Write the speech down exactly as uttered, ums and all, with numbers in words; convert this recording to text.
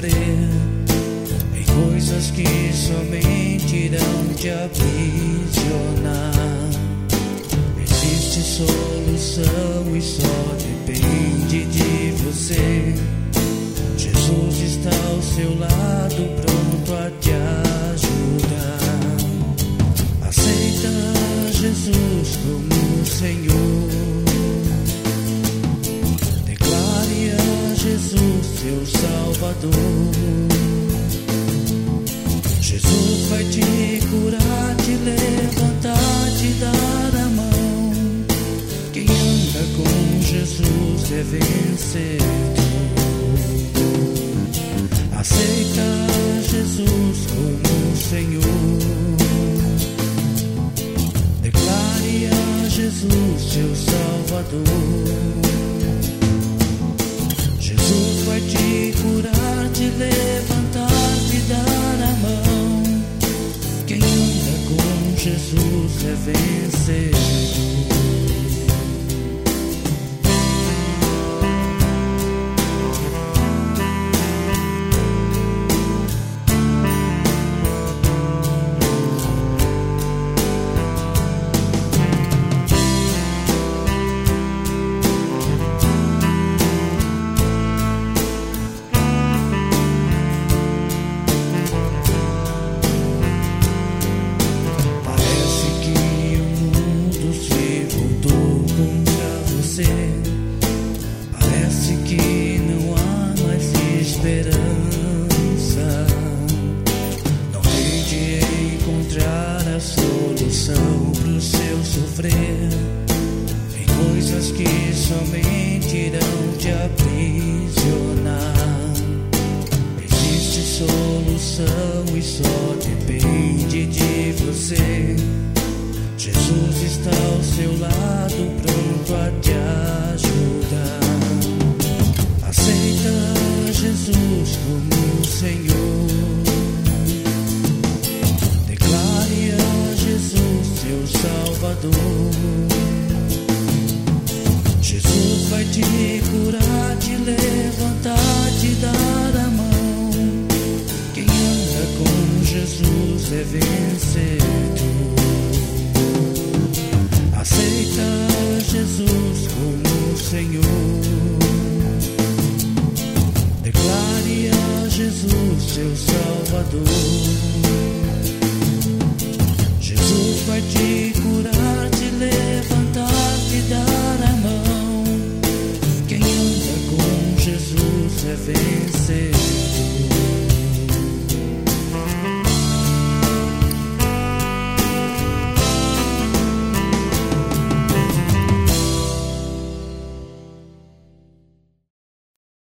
sofrer em coisas que somente irão te aprisionar. Existe solução e só depende de você. Jesus está ao seu lado, pronto a te ajudar. Aceita Jesus como Senhor. Declare a Jesus seu Salvador. Jesus vai te curar, te levantar, te dar a mão. Quem anda com Jesus é vencedor. Aceita Jesus como Senhor. Declare a Jesus seu Salvador. Jesus vai te curar, te levantar, te dar a mão. Quem anda com Jesus é vencedor. Parece que não há mais esperança. Não tente encontrar a solução pro seu sofrer em coisas que somente irão te aprisionar. Existe solução e só depende de você. Jesus está ao seu lado, pronto a te ajudar. Aceita Jesus como Senhor. Declare a Jesus seu Salvador. Jesus vai te curar, te levantar, te dar a mão. Quem anda com Jesus é vencedor. Aceita Jesus como Senhor. Declare a Jesus seu Salvador. Jesus vai te curar, te levantar, te dar a mão. Quem anda com Jesus é vencedor.